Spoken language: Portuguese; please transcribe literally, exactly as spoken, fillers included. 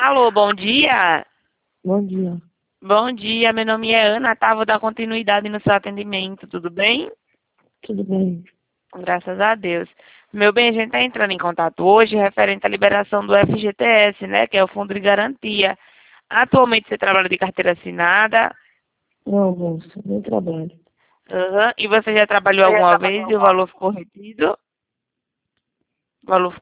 Alô, bom dia. Bom dia. Bom dia, meu nome é Ana, tá? Vou dar continuidade no seu atendimento, tudo bem? Tudo bem? Graças a Deus. Meu bem, a gente está entrando em contato hoje referente à liberação do F G T S, né? Que é o Fundo de Garantia. Atualmente você trabalha de carteira assinada. Não, moça, nem trabalho. Aham. E você já trabalhou alguma vez e o valor ficou retido? O valor